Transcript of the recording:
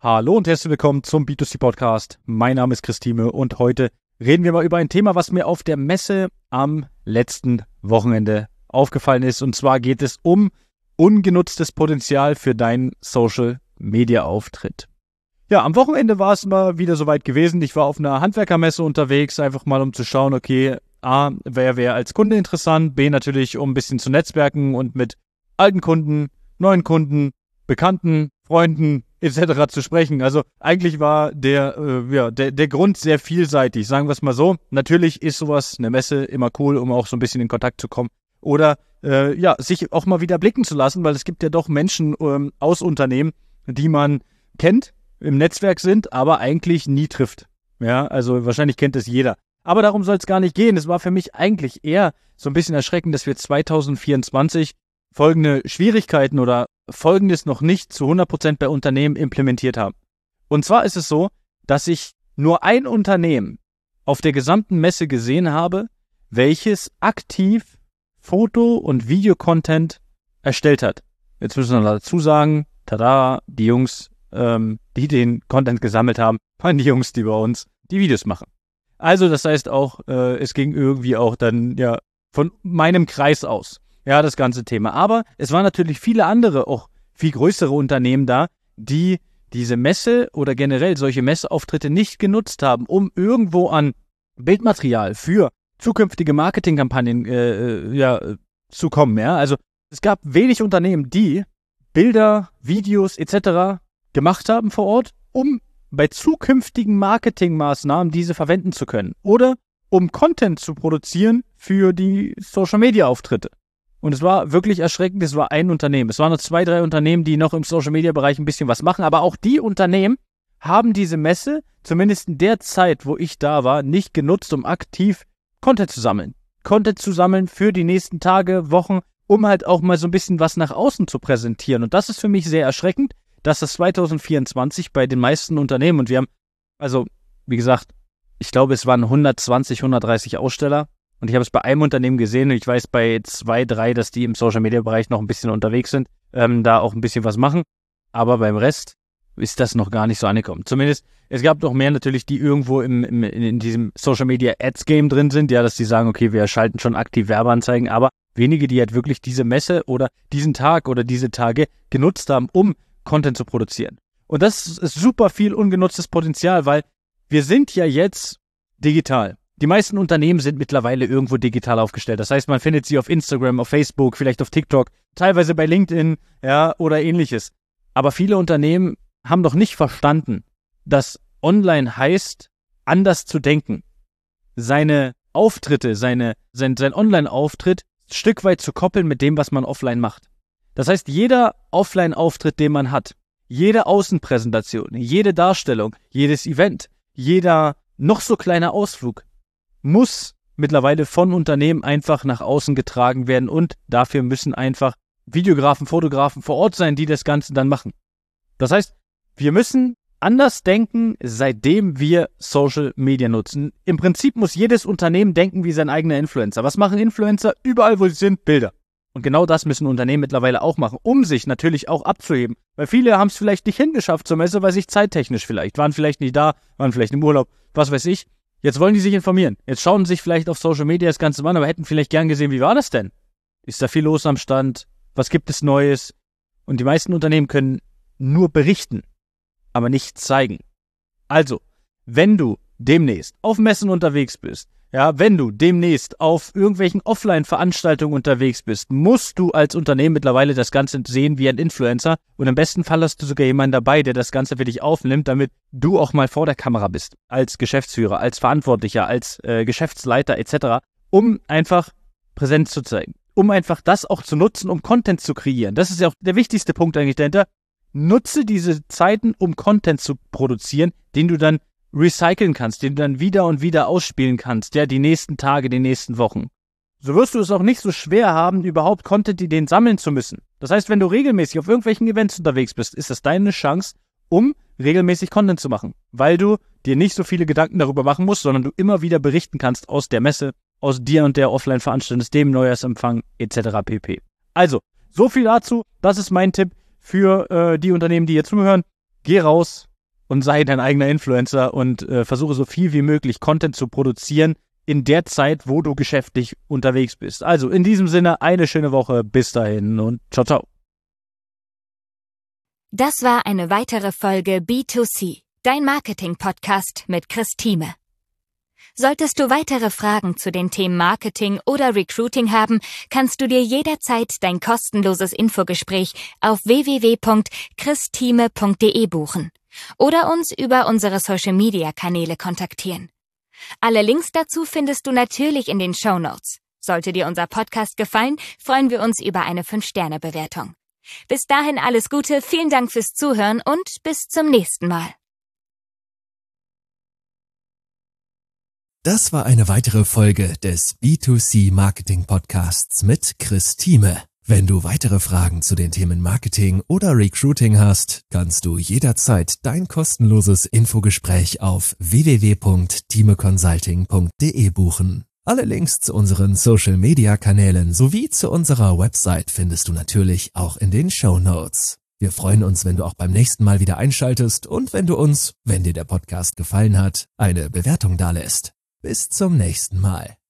Hallo und herzlich willkommen zum B2C Podcast. Mein Name ist Christine und heute reden wir mal über ein Thema, was mir auf der Messe am letzten Wochenende aufgefallen ist. Und zwar geht es um ungenutztes Potenzial für deinen Social-Media-Auftritt. Ja, am Wochenende war es mal wieder soweit gewesen. Ich war auf einer Handwerkermesse unterwegs, einfach mal um zu schauen, okay, A, wer wäre als Kunde interessant, B, natürlich um ein bisschen zu netzwerken und mit alten Kunden, neuen Kunden, Bekannten, Freunden etc. zu sprechen. Also eigentlich war der Grund sehr vielseitig, sagen wir es mal so. Natürlich ist sowas, eine Messe, immer cool, um auch so ein bisschen in Kontakt zu kommen. Oder sich auch mal wieder blicken zu lassen, weil es gibt ja doch Menschen aus Unternehmen, die man kennt, im Netzwerk sind, aber eigentlich nie trifft. Ja, also wahrscheinlich kennt es jeder. Aber darum soll es gar nicht gehen. Es war für mich eigentlich eher so ein bisschen erschreckend, dass wir 2024 folgende Schwierigkeiten oder Folgendes noch nicht zu 100% bei Unternehmen implementiert haben. Und zwar ist es so, dass ich nur ein Unternehmen auf der gesamten Messe gesehen habe, welches aktiv Foto- und Videocontent erstellt hat. Jetzt müssen wir dazu sagen, tada, die Jungs, die den Content gesammelt haben, waren die Jungs, die bei uns die Videos machen. Also das heißt auch, es ging irgendwie auch dann ja von meinem Kreis aus. Ja, das ganze Thema. Aber es waren natürlich viele andere, auch viel größere Unternehmen da, die diese Messe oder generell solche Messeauftritte nicht genutzt haben, um irgendwo an Bildmaterial für zukünftige Marketingkampagnen zu kommen. Ja? Also es gab wenig Unternehmen, die Bilder, Videos etc. gemacht haben vor Ort, um bei zukünftigen Marketingmaßnahmen diese verwenden zu können. Oder um Content zu produzieren für die Social-Media-Auftritte. Und es war wirklich erschreckend, es war ein Unternehmen. Es waren noch 2, 3 Unternehmen, die noch im Social-Media-Bereich ein bisschen was machen. Aber auch die Unternehmen haben diese Messe, zumindest in der Zeit, wo ich da war, nicht genutzt, um aktiv Content zu sammeln. Content zu sammeln für die nächsten Tage, Wochen, um halt auch mal so ein bisschen was nach außen zu präsentieren. Und das ist für mich sehr erschreckend, dass das 2024 bei den meisten Unternehmen, und wir haben, also wie gesagt, ich glaube, es waren 120, 130 Aussteller. Und ich habe es bei einem Unternehmen gesehen und ich weiß bei 2, 3, dass die im Social-Media-Bereich noch ein bisschen unterwegs sind, da auch ein bisschen was machen. Aber beim Rest ist das noch gar nicht so angekommen. Zumindest, es gab noch mehr natürlich, die irgendwo in diesem Social-Media-Ads-Game drin sind, ja, dass die sagen, okay, wir schalten schon aktiv Werbeanzeigen, aber wenige, die halt wirklich diese Messe oder diesen Tag oder diese Tage genutzt haben, um Content zu produzieren. Und das ist super viel ungenutztes Potenzial, weil wir sind ja jetzt digital. Die meisten Unternehmen sind mittlerweile irgendwo digital aufgestellt. Das heißt, man findet sie auf Instagram, auf Facebook, vielleicht auf TikTok, teilweise bei LinkedIn, ja, oder ähnliches. Aber viele Unternehmen haben noch nicht verstanden, dass online heißt, anders zu denken. Seine Auftritte, sein Online-Auftritt ein Stück weit zu koppeln mit dem, was man offline macht. Das heißt, jeder Offline-Auftritt, den man hat, jede Außenpräsentation, jede Darstellung, jedes Event, jeder noch so kleine Ausflug muss mittlerweile von Unternehmen einfach nach außen getragen werden und dafür müssen einfach Videografen, Fotografen vor Ort sein, die das Ganze dann machen. Das heißt, wir müssen anders denken, seitdem wir Social Media nutzen. Im Prinzip muss jedes Unternehmen denken wie sein eigener Influencer. Was machen Influencer? Überall, wo sie sind, Bilder. Und genau das müssen Unternehmen mittlerweile auch machen, um sich natürlich auch abzuheben. Weil viele haben es vielleicht nicht hingeschafft zur Messe, weil sich zeittechnisch waren vielleicht nicht da, waren vielleicht im Urlaub, was weiß ich. Jetzt wollen die sich informieren. Jetzt schauen sie sich vielleicht auf Social Media das Ganze an, aber hätten vielleicht gern gesehen, wie war das denn? Ist da viel los am Stand? Was gibt es Neues? Und die meisten Unternehmen können nur berichten, aber nicht zeigen. Also, wenn du demnächst auf Messen unterwegs bist, ja, wenn du demnächst auf irgendwelchen Offline-Veranstaltungen unterwegs bist, musst du als Unternehmen mittlerweile das Ganze sehen wie ein Influencer und im besten Fall hast du sogar jemanden dabei, der das Ganze für dich aufnimmt, damit du auch mal vor der Kamera bist, als Geschäftsführer, als Verantwortlicher, als Geschäftsleiter etc., um einfach Präsenz zu zeigen, um einfach das auch zu nutzen, um Content zu kreieren. Das ist ja auch der wichtigste Punkt eigentlich dahinter. Nutze diese Zeiten, um Content zu produzieren, den du dann recyceln kannst, den du dann wieder und wieder ausspielen kannst, ja, die nächsten Tage, die nächsten Wochen. So wirst du es auch nicht so schwer haben, überhaupt Content-Ideen sammeln zu müssen. Das heißt, wenn du regelmäßig auf irgendwelchen Events unterwegs bist, ist das deine Chance, um regelmäßig Content zu machen, weil du dir nicht so viele Gedanken darüber machen musst, sondern du immer wieder berichten kannst aus der Messe, aus dir und der Offline-Veranstaltung, dem Neujahrsempfang etc. pp. Also, so viel dazu. Das ist mein Tipp für die Unternehmen, die hier zuhören. Geh raus, und sei dein eigener Influencer und versuche so viel wie möglich Content zu produzieren in der Zeit, wo du geschäftlich unterwegs bist. Also in diesem Sinne eine schöne Woche. Bis dahin und ciao, ciao. Das war eine weitere Folge B2C, dein Marketing-Podcast mit Chris Thieme. Solltest du weitere Fragen zu den Themen Marketing oder Recruiting haben, kannst du dir jederzeit dein kostenloses Infogespräch auf www.christhieme.de buchen oder uns über unsere Social-Media-Kanäle kontaktieren. Alle Links dazu findest du natürlich in den Shownotes. Sollte dir unser Podcast gefallen, freuen wir uns über eine 5-Sterne-Bewertung. Bis dahin alles Gute, vielen Dank fürs Zuhören und bis zum nächsten Mal. Das war eine weitere Folge des B2C Marketing Podcasts mit Chris Thieme. Wenn du weitere Fragen zu den Themen Marketing oder Recruiting hast, kannst du jederzeit dein kostenloses Infogespräch auf www.thiemeconsulting.de buchen. Alle Links zu unseren Social-Media-Kanälen sowie zu unserer Website findest du natürlich auch in den Shownotes. Wir freuen uns, wenn du auch beim nächsten Mal wieder einschaltest und wenn du uns, wenn dir der Podcast gefallen hat, eine Bewertung dalässt. Bis zum nächsten Mal.